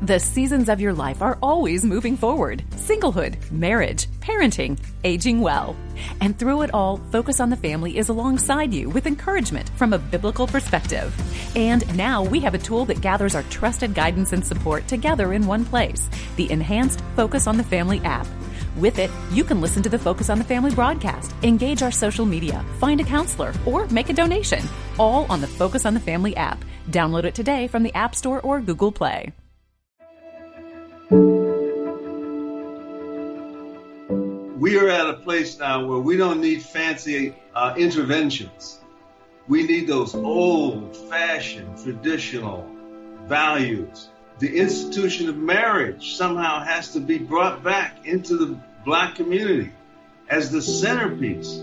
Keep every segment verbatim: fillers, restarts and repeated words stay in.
The seasons of your life are always moving forward. Singlehood, marriage, parenting, aging well. And through it all, Focus on the Family is alongside you with encouragement from a biblical perspective. And now we have a tool that gathers our trusted guidance and support together in one place, the enhanced Focus on the Family app. With it, you can listen to the Focus on the Family broadcast, engage our social media, find a counselor, or make a donation, all on the Focus on the Family app. Download it today from the App Store or Google Play. We are at a place now where we don't need fancy uh, interventions. We need those old-fashioned, traditional values. The institution of marriage somehow has to be brought back into the Black community as the centerpiece.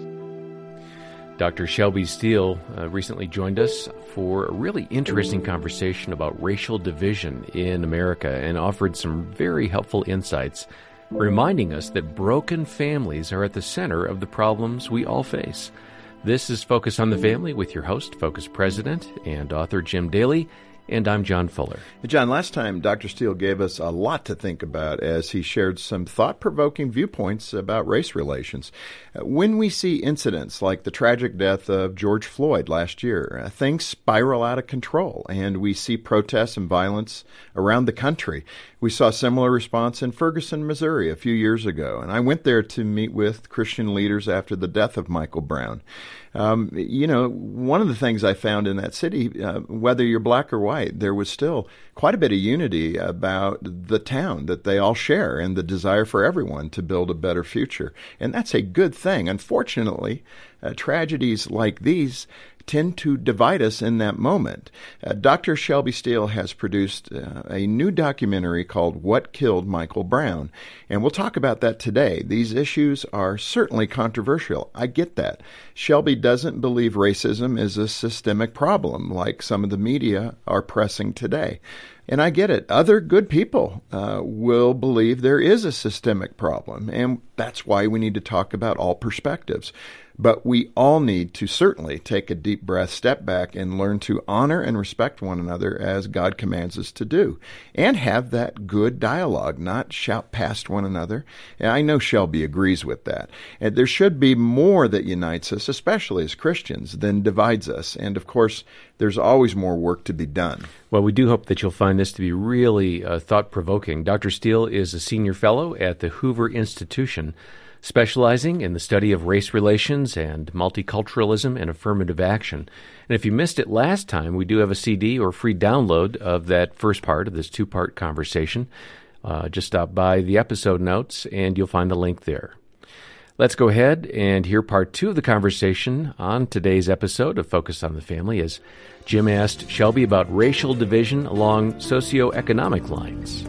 Doctor Shelby Steele uh, recently joined us for a really interesting conversation about racial division in America and offered some very helpful insights, reminding us that broken families are at the center of the problems we all face. This is Focus on the Family with your host, Focus President and author Jim Daly, and I'm John Fuller. John, last time Doctor Steele gave us a lot to think about as he shared some thought-provoking viewpoints about race relations. When we see incidents like the tragic death of George Floyd last year, things spiral out of control, and we see protests and violence around the country. We saw a similar response in Ferguson, Missouri a few years ago, and I went there to meet with Christian leaders after the death of Michael Brown. Um, you know, one of the things I found in that city, uh, whether you're black or white, there was still quite a bit of unity about the town that they all share and the desire for everyone to build a better future. And that's a good thing. Unfortunately, uh, tragedies like these tend to divide us in that moment. Uh, Doctor Shelby Steele has produced uh, a new documentary called What Killed Michael Brown, and we'll talk about that today. These issues are certainly controversial. I get that. Shelby doesn't believe racism is a systemic problem like some of the media are pressing today. And I get it. Other good people uh, will believe there is a systemic problem, and that's why we need to talk about all perspectives. But we all need to certainly take a deep breath, step back, and learn to honor and respect one another as God commands us to do, and have that good dialogue, not shout past one another. And I know Shelby agrees with that. And there should be more that unites us, especially as Christians, than divides us. And of course, there's always more work to be done. Well, we do hope that you'll find this to be really uh, thought-provoking. Doctor Steele is a senior fellow at the Hoover Institution, specializing in the study of race relations and multiculturalism and affirmative action. And if you missed it last time, we do have a C D or free download of that first part of this two-part conversation. Uh, just stop by the episode notes, and you'll find the link there. Let's go ahead and hear part two of the conversation on today's episode of Focus on the Family as Jim asked Shelby about racial division along socioeconomic lines.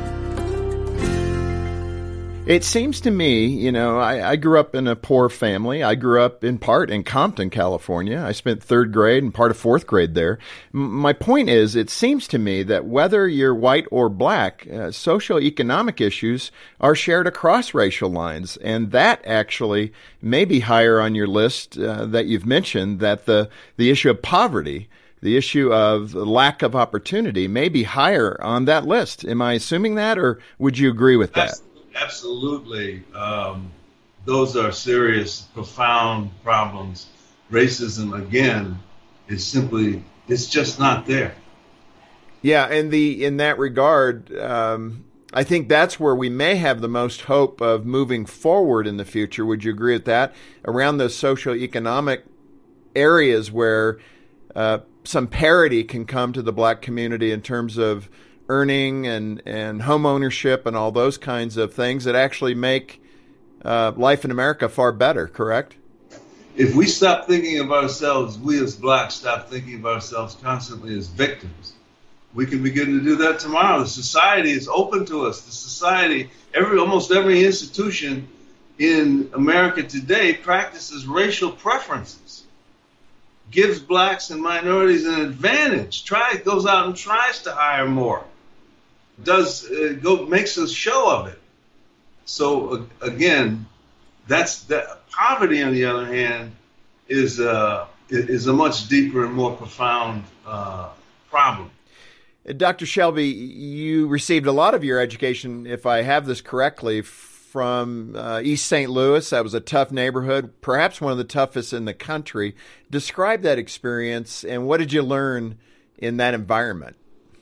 It seems to me, you know, I, I grew up in a poor family. I grew up in part in Compton, California. I spent third grade and part of fourth grade there. M- my point is, it seems to me that whether you're white or black, uh, socioeconomic issues are shared across racial lines. And that actually may be higher on your list uh, that you've mentioned, that the, the issue of poverty, the issue of lack of opportunity may be higher on that list. Am I assuming that, or would you agree with that? Absolutely. Um, those are serious, profound problems. Racism, again, is simply, it's just not there. Yeah, and the in that regard, um, I think that's where we may have the most hope of moving forward in the future. Would you agree with that? Around those socioeconomic areas where uh, some parity can come to the black community in terms of earning and, and home ownership and all those kinds of things that actually make uh, life in America far better, correct? If we stop thinking of ourselves, we as blacks stop thinking of ourselves constantly as victims, we can begin to do that tomorrow. The society is open to us. The society, every almost every institution in America today practices racial preferences, gives blacks and minorities an advantage, try, goes out and tries to hire more. Does uh, go makes a show of it. So uh, again, that's that. Poverty, on the other hand, is uh, is a much deeper and more profound uh, problem. Doctor Shelby, you received a lot of your education, if I have this correctly, from uh, East Saint Louis. That was a tough neighborhood, perhaps one of the toughest in the country. Describe that experience, and what did you learn in that environment?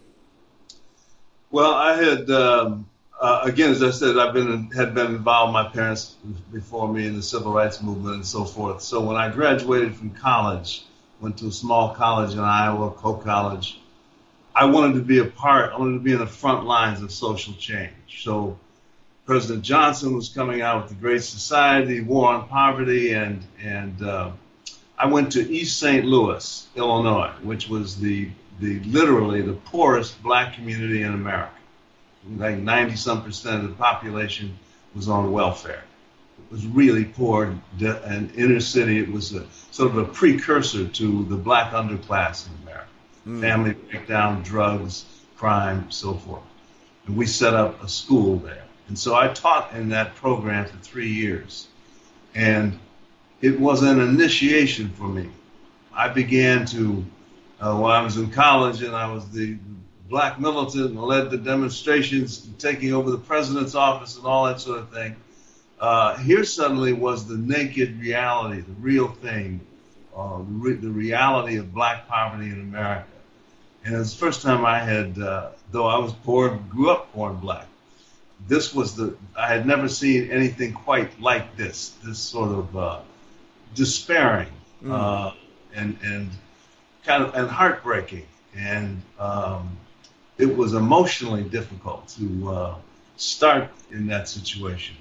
Well, I had, um, uh, again, as I said, I've been had been involved, my parents before me, in the civil rights movement and so forth. So when I graduated from college, went to a small college in Iowa, Coe College, I wanted to be a part, I wanted to be in the front lines of social change. So President Johnson was coming out with the Great Society, War on Poverty, and and uh, I went to East Saint Louis, Illinois, which was the the literally the poorest black community in America. Like ninety some percent of the population was on welfare. It was really poor, and inner city. It was a sort of a precursor to the black underclass in America. Mm. Family breakdown, drugs, crime, so forth. And we set up a school there. And so I taught in that program for three years. And it was an initiation for me. I began to, uh, while I was in college and I was the black militant and led the demonstrations, taking over the president's office and all that sort of thing, uh, here suddenly was the naked reality, the real thing, uh, the, re- the reality of black poverty in America. And it was the first time I had, uh, though I was poor, grew up poor and black, this was the, I had never seen anything quite like this, this sort of uh, despairing mm. uh, and and kind of and heartbreaking. And um, it was emotionally difficult to uh, start in that situation.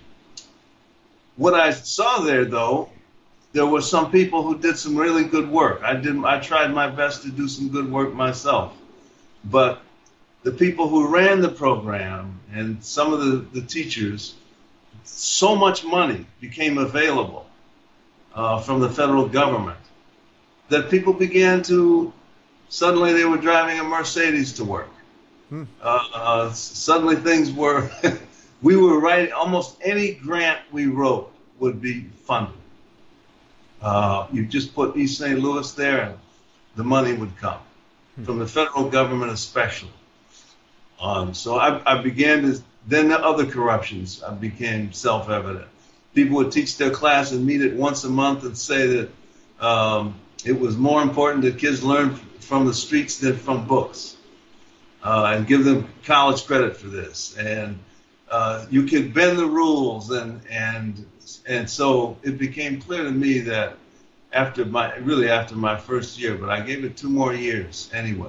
What I saw there, though, there were some people who did some really good work. I did, I tried my best to do some good work myself. But the people who ran the program and some of the, the teachers, so much money became available uh, from the federal government that people began to, suddenly they were driving a Mercedes to work. Hmm. Uh, uh, suddenly things were, we were writing, almost any grant we wrote would be funded. Uh, you just put East Saint Louis there and the money would come, hmm. from the federal government especially. Um, so I, I began to, then the other corruptions became self-evident. People would teach their class and meet it once a month and say that um, it was more important that kids learn from the streets than from books, uh, and give them college credit for this. And uh, you could bend the rules, and and and so it became clear to me that after my, really after my first year, but I gave it two more years anyway,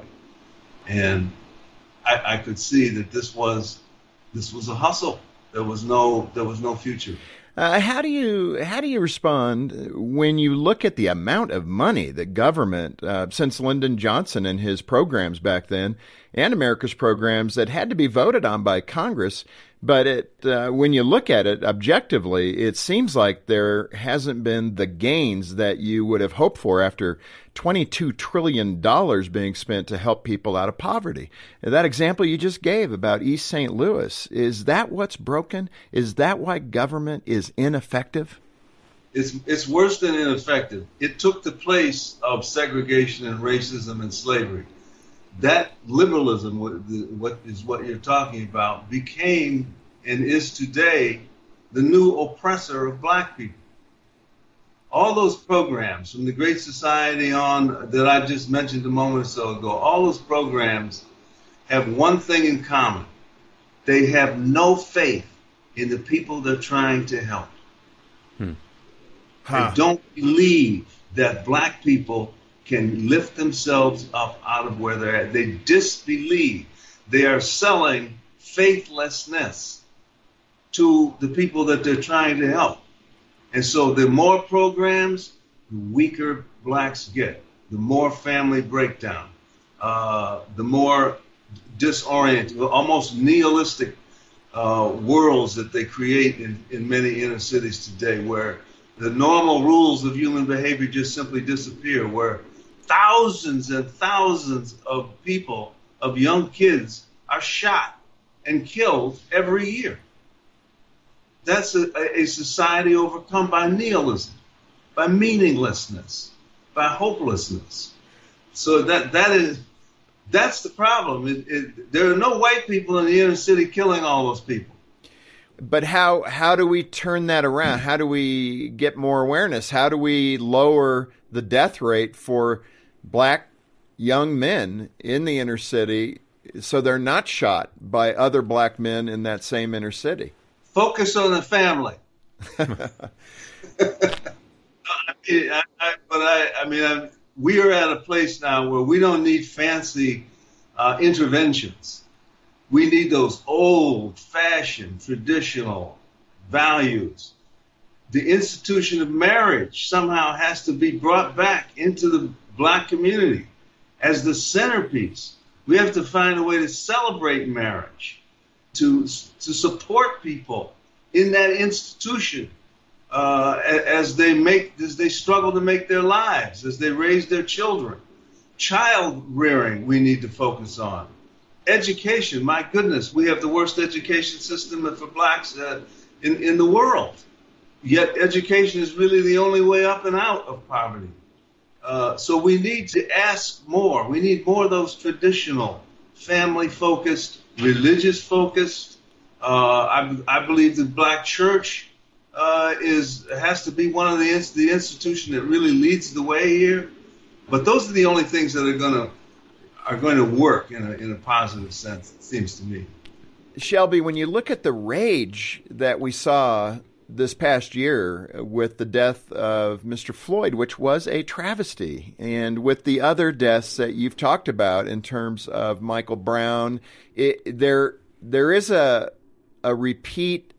and I, I could see that this was this was a hustle. There was no there was no future. Uh, how do you how do you respond when you look at the amount of money that government, uh, since Lyndon Johnson and his programs back then, and America's programs that had to be voted on by Congress, but it uh, when you look at it objectively, it seems like there hasn't been the gains that you would have hoped for after twenty-two trillion dollars being spent to help people out of poverty. That example you just gave about East Saint Louis, is that what's broken? Is that why government is ineffective? It's it's worse than ineffective. It took the place of segregation and racism and slavery. That liberalism, what is what you're talking about, became and is today the new oppressor of black people. All those programs from the Great Society on that I just mentioned a moment or so ago, all those programs have one thing in common. They have no faith in the people they're trying to help. Hmm. Huh. They don't believe that black people can lift themselves up out of where they're at. They disbelieve. They are selling faithlessness to the people that they're trying to help. And so the more programs, the weaker blacks get, the more family breakdown, uh, the more disoriented, almost nihilistic uh, worlds that they create in, in many inner cities today, where the normal rules of human behavior just simply disappear, where thousands and thousands of people, of young kids, are shot and killed every year. That's a, a society overcome by nihilism, by meaninglessness, by hopelessness. So that that is That's the problem. It, it, there are no white people in the inner city killing all those people. But how how do we turn that around? How do we get more awareness? How do we lower the death rate for black young men in the inner city so they're not shot by other black men in that same inner city? Focus on the family. I mean, I, I, but I, I mean, I, we are at a place now where we don't need fancy uh, interventions. We need those old-fashioned, traditional values. The institution of marriage somehow has to be brought back into the black community as the centerpiece. We have to find a way to celebrate marriage, to to support people in that institution uh, as they make as they struggle to make their lives, as they raise their children. Child rearing we need to focus on. Education, my goodness, we have the worst education system for blacks uh, in, in the world. Yet education is really the only way up and out of poverty. Uh, so we need to ask more. We need more of those traditional, family-focused, religious-focused. Uh, I, I believe the black church uh, is has to be one of the the institution that really leads the way here. But those are the only things that are going to are going to work in a, in a positive sense, it seems to me. Shelby, when you look at the rage that we saw this past year with the death of Mister Floyd, which was a travesty, and with the other deaths that you've talked about in terms of Michael Brown, it, there there is a a repeat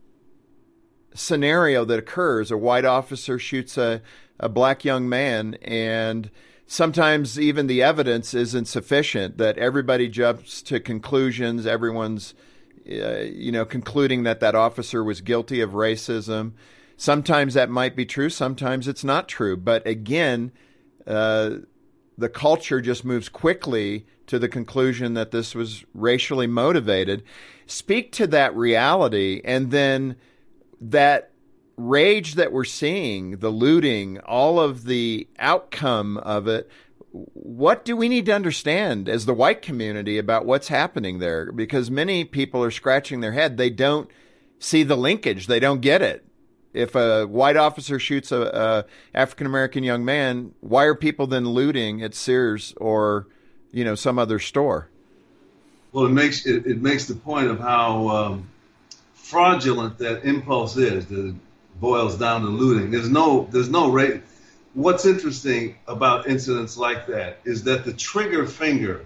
scenario that occurs. A white officer shoots a, a black young man, and sometimes even the evidence isn't sufficient, that everybody jumps to conclusions. Everyone's, uh, you know, concluding that that officer was guilty of racism. Sometimes that might be true. Sometimes it's not true. But again, uh, the culture just moves quickly to the conclusion that this was racially motivated. Speak to that reality, and then that rage that we're seeing, the looting, all of the outcome of it. What do we need to understand as the white community about what's happening there? Because many people are scratching their head. They don't see the linkage. They don't get it. If a white officer shoots a, a African-American young man, why are people then looting at Sears or, you know, some other store? Well, it makes it, it makes the point of how um, fraudulent that impulse is. That boils down to looting. There's no, there's no rate. What's interesting about incidents like that is that the trigger finger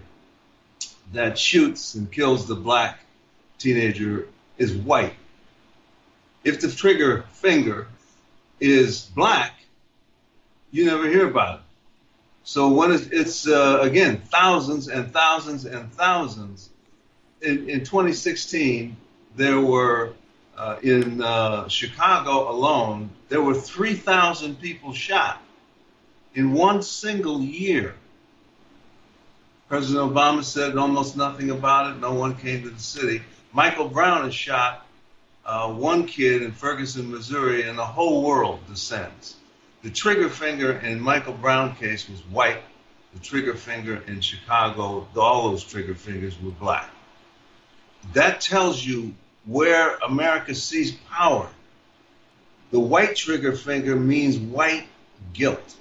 that shoots and kills the black teenager is white. If the trigger finger is black, you never hear about it. So when it's, it's uh, again, thousands and thousands and thousands. In, in twenty sixteen, there were Uh, in uh, Chicago alone, there were three thousand people shot in one single year. President Obama said almost nothing about it. No one came to the city. Michael Brown has shot uh, one kid in Ferguson, Missouri, and the whole world descends. The trigger finger in Michael Brown case was white. The trigger finger in Chicago, all those trigger fingers were black. That tells you where America sees power. The white trigger finger means white guilt.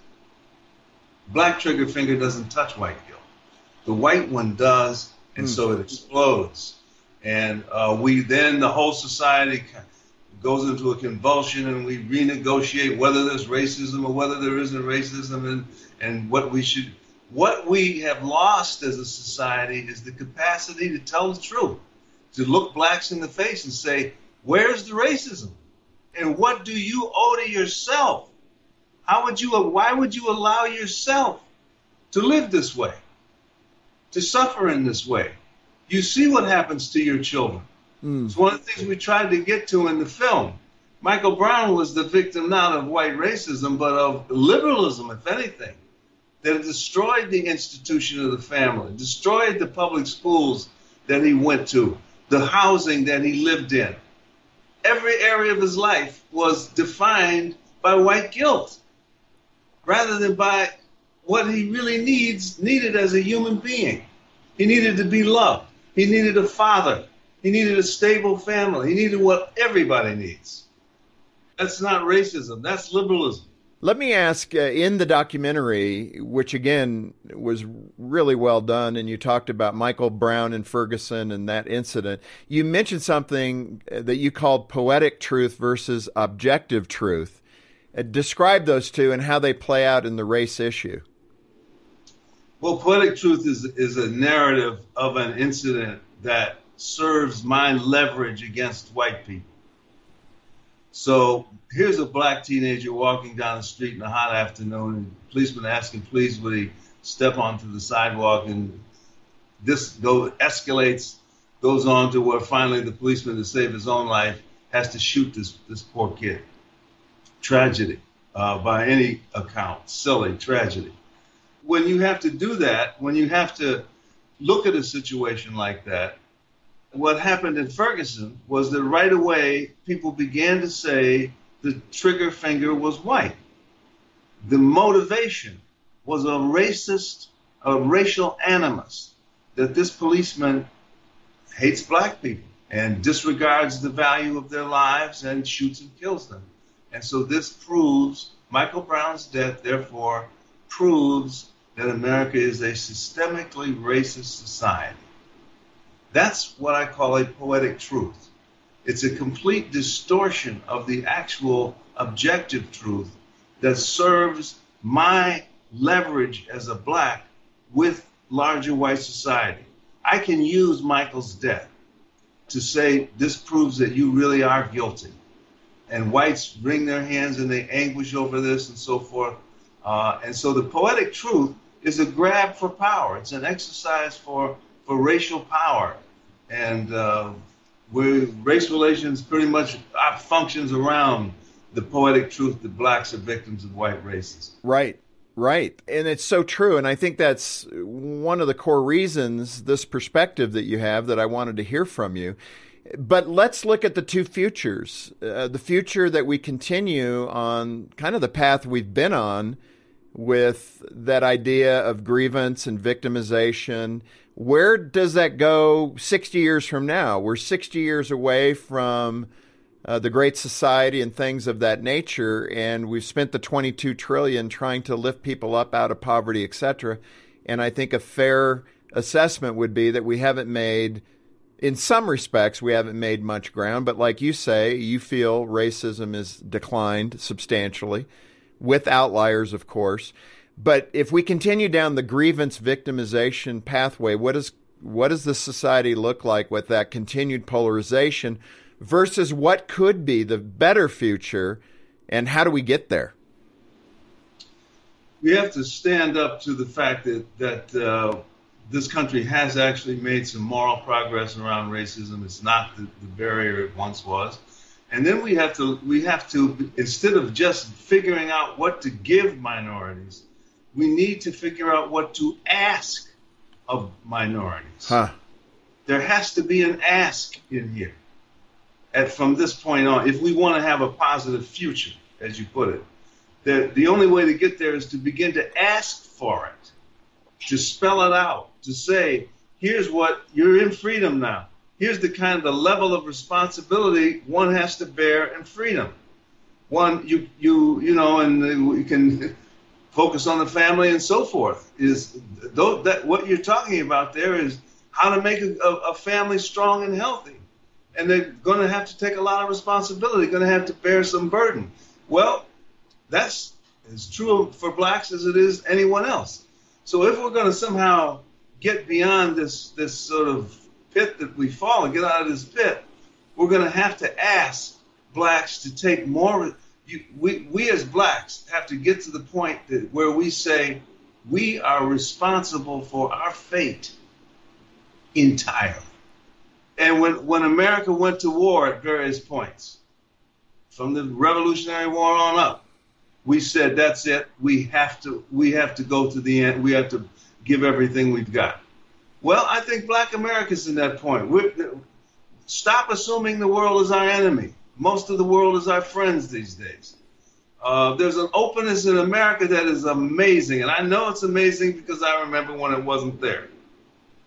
Black trigger finger doesn't touch white guilt. The white one does, and mm. so it explodes. And uh, we then, the whole society goes into a convulsion, and we renegotiate whether there's racism or whether there isn't racism, and, and what we should, what we have lost as a society is the capacity to tell the truth, to look blacks in the face and say, where's the racism? And what do you owe to yourself? How would you, why would you allow yourself to live this way, to suffer in this way? You see what happens to your children. Mm. It's one of the things we tried to get to in the film. Michael Brown was the victim not of white racism, but of liberalism, if anything, that destroyed the institution of the family, destroyed the public schools that he went to, the housing that he lived in. Every area of his life was defined by white guilt rather than by what he really needs, needed as a human being. He needed to be loved. He needed a father. He needed a stable family. He needed what everybody needs. That's not racism. That's liberalism. Let me ask, uh, in the documentary, which again was really well done, and you talked about Michael Brown and Ferguson and that incident, you mentioned something that you called poetic truth versus objective truth. Uh, describe those two and how they play out in the race issue. Well, poetic truth is is a narrative of an incident that serves my leverage against white people. So here's a black teenager walking down the street in a hot afternoon, and the policeman asking, please, would he step onto the sidewalk? And this go, escalates, goes on to where finally the policeman, to save his own life, has to shoot this, this poor kid. Tragedy, uh, by any account, silly tragedy. When you have to do that, when you have to look at a situation like that, what happened in Ferguson was that right away people began to say the trigger finger was white. The motivation was a racist, a racial animus, that this policeman hates black people and disregards the value of their lives and shoots and kills them. And so this proves, Michael Brown's death, therefore, proves that America is a systemically racist society. That's what I call a poetic truth. It's a complete distortion of the actual objective truth that serves my leverage as a black with larger white society. I can use Michael's death to say this proves that you really are guilty. And whites wring their hands and they anguish over this and so forth. Uh, and so the poetic truth is a grab for power. It's an exercise for for racial power, and uh, where race relations pretty much functions around the poetic truth that blacks are victims of white racism. Right, right. And it's so true, and I think that's one of the core reasons, this perspective that you have, that I wanted to hear from you. But let's look at the two futures. Uh, the future that we continue on kind of the path we've been on with that idea of grievance and victimization. Where does that go sixty years from now? We're sixty years away from uh, the Great Society and things of that nature, and we've spent the twenty-two trillion dollars trying to lift people up out of poverty, et cetera. And I think a fair assessment would be that we haven't made, in some respects, we haven't made much ground. But like you say, you feel racism has declined substantially, with outliers, of course. But if we continue down the grievance victimization pathway, what is what does the society look like with that continued polarization versus what could be the better future, and how do we get there? We have to stand up to the fact that, that uh, this country has actually made some moral progress around racism. It's not the, the barrier it once was. And then we have to, we have to, instead of just figuring out what to give minorities, we need to figure out what to ask of minorities. Huh. There has to be an ask in here. And from this point on, if we want to have a positive future, as you put it, the, the only way to get there is to begin to ask for it, to spell it out, to say, here's what, you're in freedom now. Here's the kind of the level of responsibility one has to bear in freedom. One, you you you know, and we can focus on the family and so forth. Is that what you're talking about? There is how to make a, a family strong and healthy, and they're going to have to take a lot of responsibility. Going to have to bear some burden. Well, that's as true for blacks as it is anyone else. So if we're going to somehow get beyond this this sort of pit that we fall and get out of this pit, we're going to have to ask blacks to take more. You, we, we as blacks have to get to the point that where we say we are responsible for our fate entirely. And when, when America went to war at various points, from the Revolutionary War on up, we said that's it. We have to we have to go to the end. We have to give everything we've got. Well, I think black America's in that point. We're, stop assuming the world is our enemy. Most of the world is our friends these days. Uh, there's an openness in America that is amazing, and I know it's amazing because I remember when it wasn't there.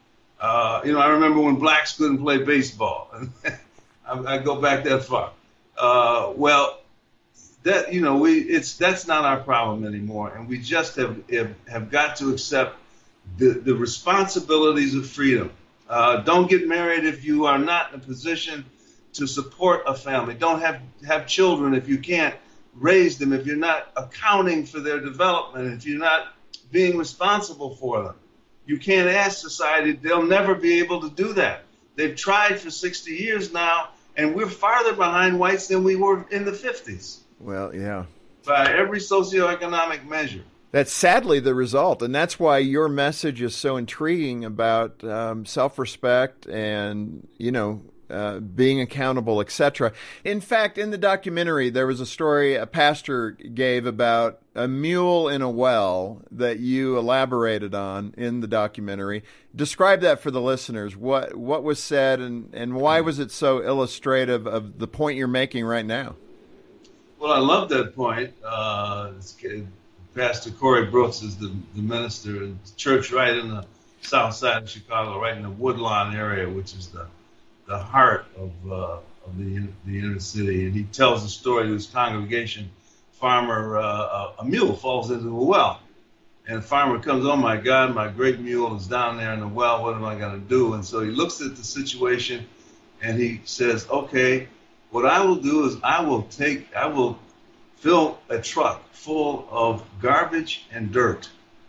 Uh, you know, I remember when blacks couldn't play baseball. I, I go back that far. Uh, well, that you know, we it's that's not our problem anymore, and we just have have, have got to accept the, the responsibilities of freedom. Uh, don't get married if you are not in a position to support a family. Don't have have children if you can't raise them, if you're not accounting for their development, if you're not being responsible for them. You can't ask society, they'll never be able to do that. They've tried for sixty years now, and we're farther behind whites than we were in the fifties. Well, yeah. By every socioeconomic measure. That's sadly the result, and that's why your message is so intriguing about um, self-respect and, you know, uh, being accountable, et cetera. In fact, in the documentary, there was a story a pastor gave about a mule in a well that you elaborated on in the documentary. Describe that for the listeners. What what was said, and, and why was it so illustrative of the point you're making right now? Well, I love that point. Uh, Pastor Corey Brooks is the, the minister in the church right in the south side of Chicago, right in the Woodlawn area, which is the the heart of uh, of the the inner city. And he tells a story to his congregation. Farmer, uh, a mule falls into a well, and the farmer comes, "Oh my God, my great mule is down there in the well. What am I going to do?" And so he looks at the situation, and he says, "Okay, what I will do is I will take, I will fill a truck full of garbage and dirt,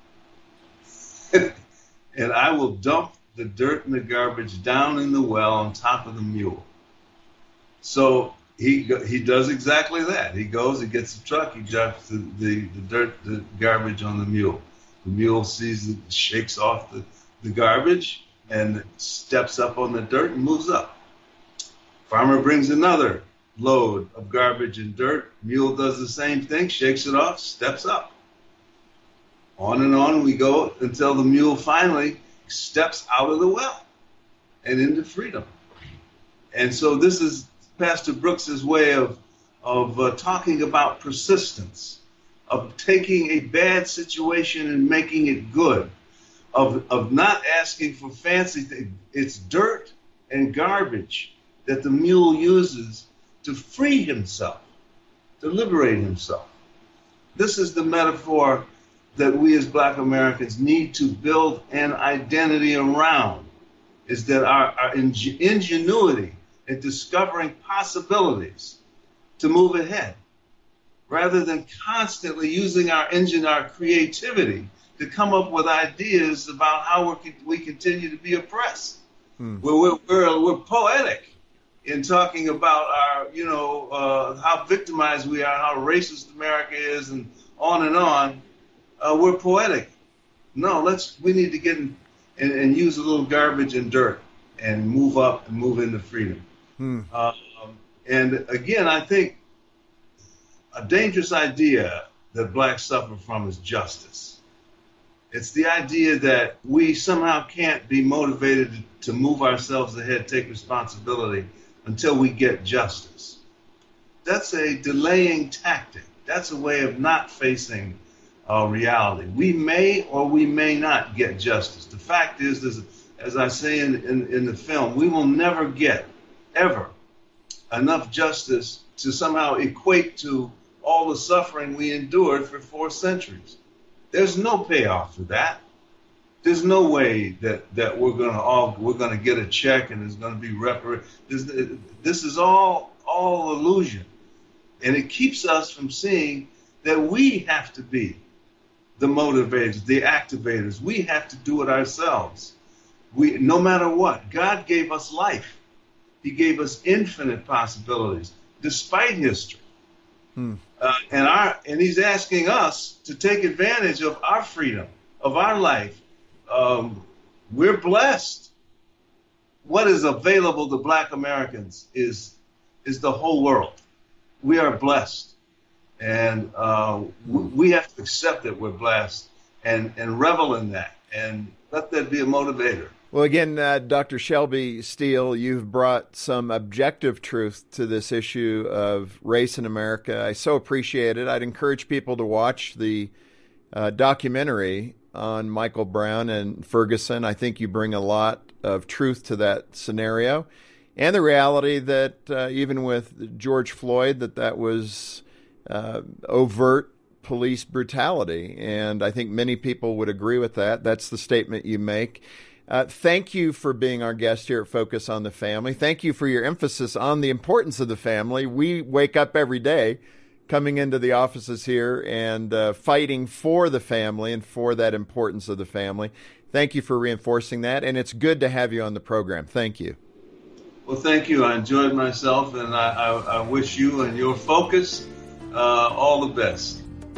and I will dump the dirt and the garbage down in the well on top of the mule." So he he does exactly that. He goes, he gets the truck, he dumps the, the, the dirt, the garbage on the mule. The mule sees it, shakes off the, the garbage, and steps up on the dirt and moves up. Farmer brings another load of garbage and dirt. Mule does the same thing, shakes it off, steps up. On and on we go until the mule finally steps out of the well and into freedom. And so this is Pastor Brooks's way of of uh, talking about persistence, of taking a bad situation and making it good, of of not asking for fancy things. It's dirt and garbage that the mule uses to free himself, to liberate himself. This is the metaphor that we as Black Americans need to build an identity around, is that our, our ing- ingenuity in discovering possibilities to move ahead, rather than constantly using our engine, our creativity, to come up with ideas about how we're, we continue to be oppressed. Hmm. We're, we're, we're, we're poetic in talking about our, you know, uh, how victimized we are, how racist America is, and on and on. Uh, we're poetic. No, let's. We need to get in and, and use a little garbage and dirt and move up and move into freedom. Hmm. Uh, and again, I think a dangerous idea that blacks suffer from is justice. It's the idea that we somehow can't be motivated to move ourselves ahead, take responsibility, until we get justice. That's a delaying tactic. That's a way of not facing uh, reality. We may or we may not get justice. The fact is, is as I say in, in, in the film, we will never get, ever, enough justice to somehow equate to all the suffering we endured for four centuries. There's no payoff for that. There's no way that, that we're gonna all we're gonna get a check and it's gonna be reparated. This, this is all all illusion, and it keeps us from seeing that we have to be the motivators, the activators. We have to do it ourselves. We, no matter what, God gave us life. He gave us infinite possibilities, despite history. Hmm. Uh, and our and He's asking us to take advantage of our freedom, of our life. Um, we're blessed. What is available to Black Americans is is the whole world. We are blessed, and uh, w- we have to accept that we're blessed and and revel in that, and let that be a motivator. Well, again, uh, Doctor Shelby Steele, you've brought some objective truth to this issue of race in America. I so appreciate it. I'd encourage people to watch the uh, documentary on Michael Brown and Ferguson. I think you bring a lot of truth to that scenario, and the reality that uh, even with George Floyd, that that was uh, overt police brutality. And I think many people would agree with that. That's the statement you make. Uh, thank you for being our guest here at Focus on the Family. Thank you for your emphasis on the importance of the family. We wake up every day coming into the offices here and uh, fighting for the family and for that importance of the family. Thank you for reinforcing that, and it's good to have you on the program. Thank you. Well, thank you. I enjoyed myself, and I, I, I wish you and your Focus uh, all the best.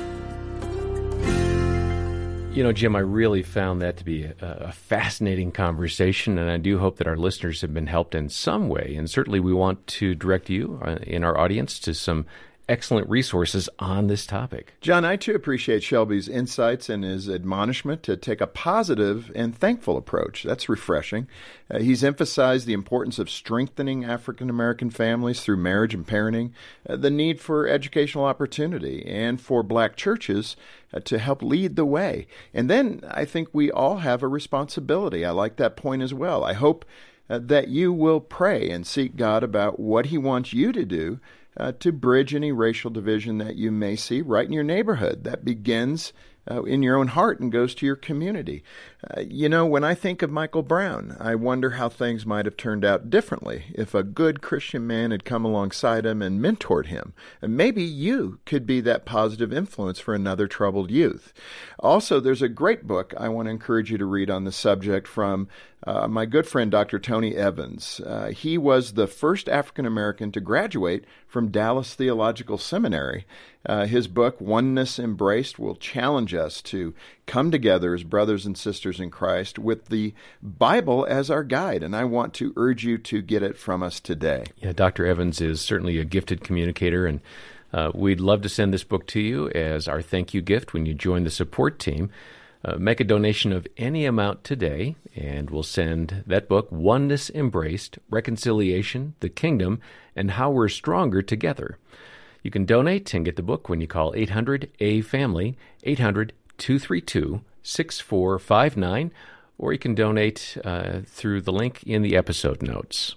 You know, Jim, I really found that to be a, a fascinating conversation, and I do hope that our listeners have been helped in some way. And certainly we want to direct you uh, in our audience to some excellent resources on this topic. John, I too appreciate Shelby's insights and his admonishment to take a positive and thankful approach. That's refreshing. Uh, he's emphasized the importance of strengthening African American families through marriage and parenting, uh, the need for educational opportunity, and for black churches uh, to help lead the way. And then I think we all have a responsibility. I like that point as well. I hope uh, that you will pray and seek God about what he wants you to do Uh, to bridge any racial division that you may see right in your neighborhood. That begins uh, in your own heart and goes to your community. Uh, you know, when I think of Michael Brown, I wonder how things might have turned out differently if a good Christian man had come alongside him and mentored him. And maybe you could be that positive influence for another troubled youth. Also, there's a great book I want to encourage you to read on the subject from Uh, my good friend, Doctor Tony Evans. Uh, he was the first African American to graduate from Dallas Theological Seminary. Uh, his book, Oneness Embraced, will challenge us to come together as brothers and sisters in Christ with the Bible as our guide, and I want to urge you to get it from us today. Yeah, Doctor Evans is certainly a gifted communicator, and uh, we'd love to send this book to you as our thank you gift when you join the support team. Uh, make a donation of any amount today, and we'll send that book, Oneness Embraced, Reconciliation, the Kingdom, and How We're Stronger Together. You can donate and get the book when you call eight hundred A family, eight hundred, two three two, six four five nine, or you can donate uh, through the link in the episode notes.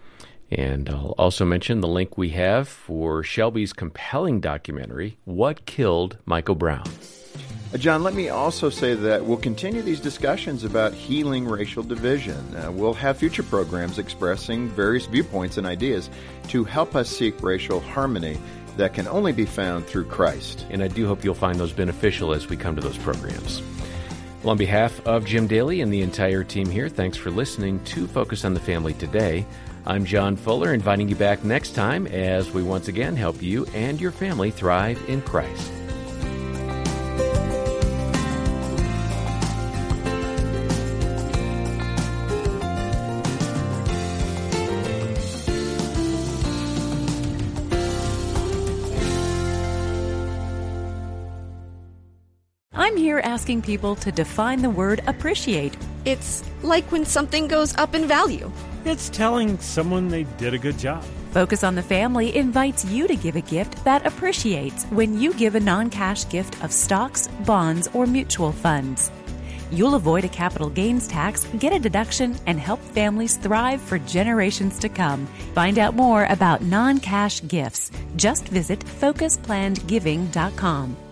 And I'll also mention the link we have for Shelby's compelling documentary, What Killed Michael Brown? John, let me also say that we'll continue these discussions about healing racial division. Uh, we'll have future programs expressing various viewpoints and ideas to help us seek racial harmony that can only be found through Christ. And I do hope you'll find those beneficial as we come to those programs. Well, on behalf of Jim Daly and the entire team here, thanks for listening to Focus on the Family today. I'm John Fuller, inviting you back next time as we once again help you and your family thrive in Christ. I'm here asking people to define the word appreciate. It's like when something goes up in value. It's telling someone they did a good job. Focus on the Family invites you to give a gift that appreciates when you give a non-cash gift of stocks, bonds, or mutual funds. You'll avoid a capital gains tax, get a deduction, and help families thrive for generations to come. Find out more about non-cash gifts. Just visit focus planned giving dot com.